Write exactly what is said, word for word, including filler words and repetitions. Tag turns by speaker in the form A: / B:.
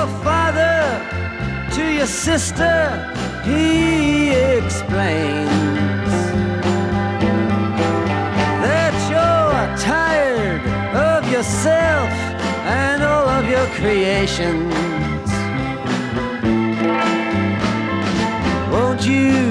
A: your father, to your sister, he explains that you're tired of yourself and all of your creations. Won't you